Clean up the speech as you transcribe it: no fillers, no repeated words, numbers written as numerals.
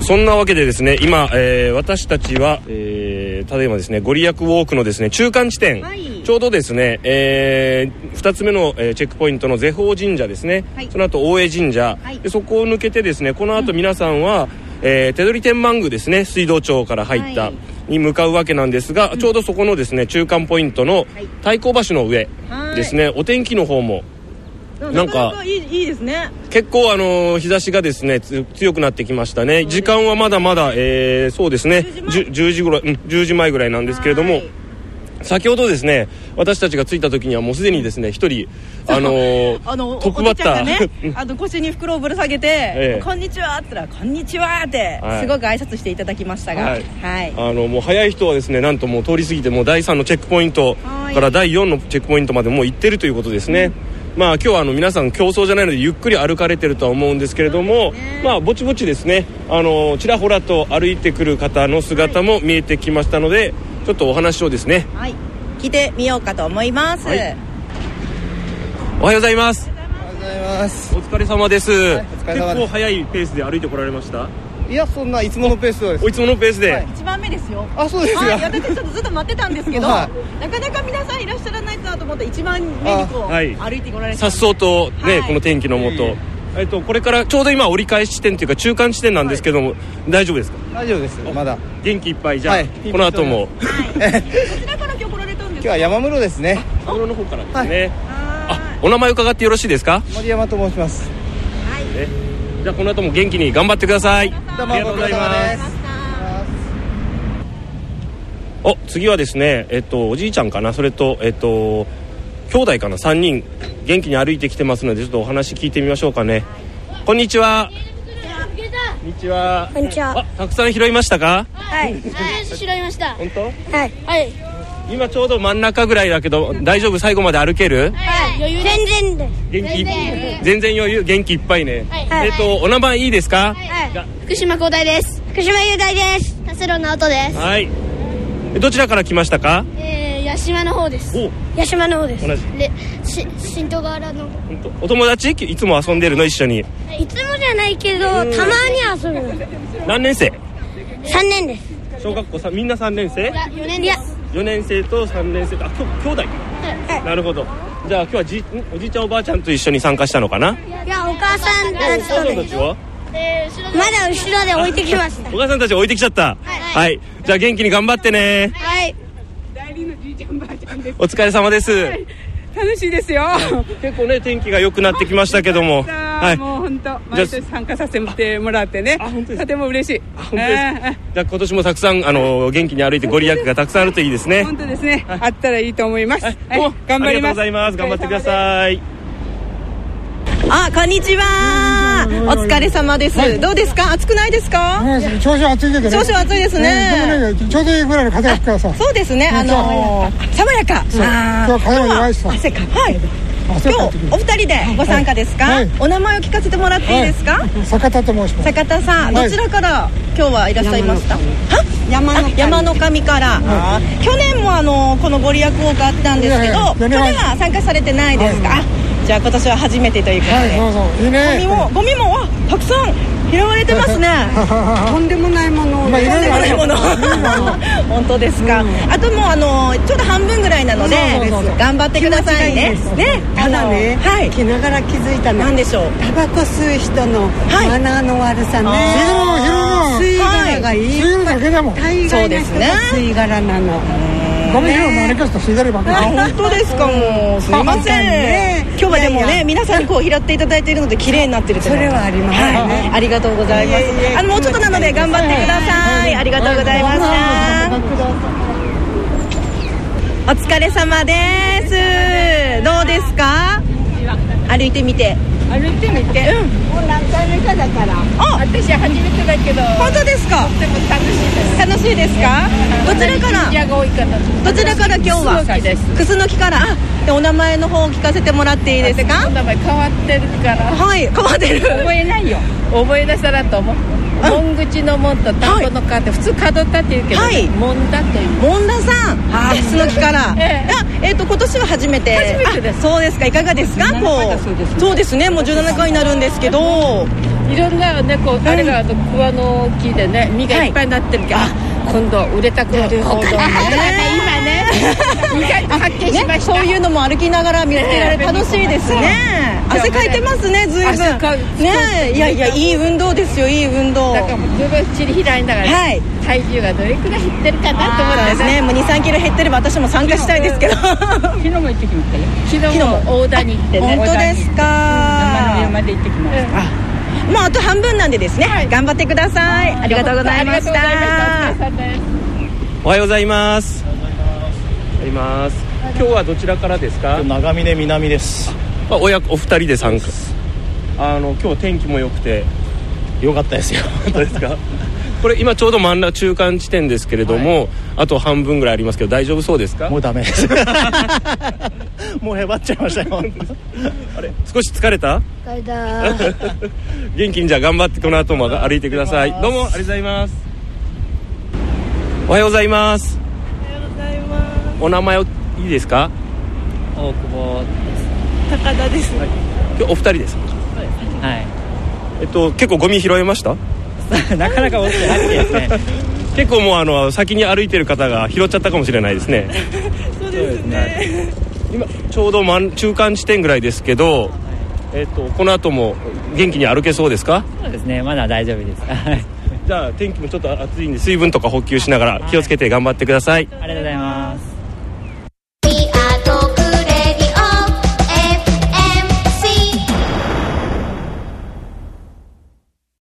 そんなわけでですね今、私たちは、ただいまですねご利益ウォークのですね中間地点、はい、ちょうどですね、2つ目の、チェックポイントのゼ宝神社ですね、はい、その後大江神社、はい、でそこを抜けてですねこの後皆さんは、手取天満宮ですね水道町から入った、はい、に向かうわけなんですが、ちょうどそこのですね中間ポイントの太鼓橋の上ですね、お天気の方もなんかいいですね。結構日差しがですね強くなってきましたね。時間はまだまだ、そうですね10時ぐらい、10時前ぐらいなんですけれども、先ほどですね私たちが着いた時にはもうすでにですね一人トップバッターが腰に袋をぶら下げて、こんにちはって言ったらこんにちはってすごく挨拶していただきましたが、はいはい、もう早い人はですねなんともう通り過ぎてもう第3のチェックポイントから第4のチェックポイントまでもう行ってるということですね。まあ今日は皆さん競争じゃないのでゆっくり歩かれてるとは思うんですけれども、まあぼちぼちですねちらほらと歩いてくる方の姿も見えてきましたので、ちょっとお話をですね、はい、聞いてみようかと思います、はい、おはようございます。 おはようございます。 お疲れ様です、はい、 結構早いペースで歩いてこられました？ いやそんないつものペースです。 いつものペースで、はい、 1番目ですよ。 あそうですよ。 私ちょっとずっと待ってたんですけど、はい、なかなか皆さんいらっしゃらないなと思って1番目にこう、はい、歩いてこられた。 さっそうとね、はい、この天気の下、これからちょうど今折り返し地点というか中間地点なんですけども、はい、大丈夫ですか？ 大丈夫です。まだ元気いっぱいじゃあ、はい、この後も、 はい、どちらから今日来られたんですか？ 今日は山室ですね。 山室の方からですね、はい、お名前伺ってよろしいですか？ 森山と申します。 はい、じゃあこの後も元気に頑張ってください。 どうもありがとうございます。 次はですねおじいちゃんかな、それと兄弟かな、3人元気に歩いてきてますのでちょっとお話聞いてみましょうかね。こんにちは。こんにちは。 こんにちは。 たくさん拾いましたか？ はい。拾いました。 本当？ はい。はい。 今ちょうど真ん中ぐらいだけど大丈夫？最後まで歩ける？ はい。余裕全然です。 全然余裕、元気いっぱいね。はい。お名前いいですか？ はい。福島光大です。福島雄大です。田代直人です。 はい。どちらから来ましたか？ 八島の方です。八島の方です。 同じ。 で、新戸河原の。 お友達いつも遊んでるの？一緒に。 いつもじゃないけどたまに遊ぶの。 何年生 ？3年です。 小学校みんな3年生？ いや4年です。 4年生と3年生と兄弟、はい、なるほど。じゃあ今日はおじいちゃんおばあちゃんと一緒に参加したのかな？ いやお母さんたちとです。まだ後ろで置いてきました。 お母さんたち置いてきちゃった。はい、はい、じゃあ元気に頑張ってね。 はい。 代理のじいちゃんばあちゃんです。 お疲れ様です、はい、 楽しいですよ。 結構ね天気が良くなってきましたけども、 はい、もう本当毎年参加させてもらってね、とても嬉しい。 本当です。じゃあ今年もたくさん元気に歩いてご利益がたくさんあるといいですね。 本当ですね、はい、あったらいいと思います。はい、 頑張ります。ありがとうございます。頑張ってください。 こんにちは。お疲れ様です、はい、どうですか？暑くないですか？ 調子暑いけどね。 調子暑いですね、 ちょうどいいぐらいの風が吹くからさ。 そうですね、爽やか。 今日は風が弱いしさ。 汗か。はい。今日お二人でご参加ですか？はい、お名前を聞かせてもらっていいですか？はい、 坂田と申します。 坂田さん、どちらから今日はいらっしゃいました？山の神から、去年もこのご利益ウォークあったんですけど、去年は参加されてないですか？じゃあ今年は初めてということで、 いいね、 ゴミもたくさん拾われてますね。とんでもないもの、とんでもないもの。本当ですか？あともうちょうど半分ぐらいなので頑張ってくださいね。 ただね、来ながら気づいたの。 なんでしょう？ タバコ吸う人のマナーの悪さね。吸い殻がいい。 吸い殻だけでも。 大概の人が吸い殻なの。 ゴミ拾いも何かしら吸い殻ばっかり。 本当ですか？もうすいません。今日はでもね皆さんこう拾っていただいているので綺麗になってる。 それはありますね。 ありがとうございます。もうちょっとなので頑張ってください。ありがとうございました。お疲れ様です。どうですか？歩いてみて。 もう何回目かだから。私は初めてだけど。 本当ですか？ とても楽しいです。 楽しいですか？どちらから？どちらから今日は？クスノキから。お名前の方を聞かせてもらっていいですか？ お名前変わってるから。 はい、変わってる。 覚えないよ。覚え出したらと思う。門口の門と田んぼの川って普通角田って言うけど、門田という。 門田さん。クスノキから。今年は初めて。 初めてです。 そうですか。いかがですか？こう。そうですね。もう17回になるんですけど。 いろんなねこうあれが桑の木でね実がいっぱいになってるけど、今度売れたくなるほどね今ね意外と発見しました、 そういうのも歩きながら見つけられ楽しいですね。汗かいてますね、ずいぶんね。いやいや、いい運動ですよ、いい運動だからもうずいぶんちり開いながら、体重がどれくらい減ってるかなと思ってね。 もう 2,3 キロ減ってれば私も参加したいですけど昨日も行ってきましたよ。昨日も大田に行ってね。 本当ですか。 生の山で行ってきました。 もうあと半分なんでですね、頑張ってください。ありがとうございました。 おはようございます。今日はどちらからですか？ 長峰南です。 お二人で参加。今日天気も良くて良かったですよ。 本当ですか？これ今ちょうど真ん中中間地点ですけれども、あと半分ぐらいありますけど大丈夫そうですか？ もうダメですもうへばっちゃいましたよあれ少し疲れた？ 疲れた元気にじゃあ頑張ってこの後も歩いてください。どうもありがとうございます。おはようございます。お名前いいですか？ 大久保高田です。 今日お二人ですか？ はい。 結構ゴミ拾えました？ なかなか落ちてなくてですね結構もう先に歩いてる方が拾っちゃったかもしれないですねそうですね。 今ちょうど中間地点ぐらいですけど、この後も元気に歩けそうですか？ そうですね、まだ大丈夫ですじゃあ天気もちょっと暑いんで水分とか補給しながら気をつけて頑張ってください。 ありがとうございます。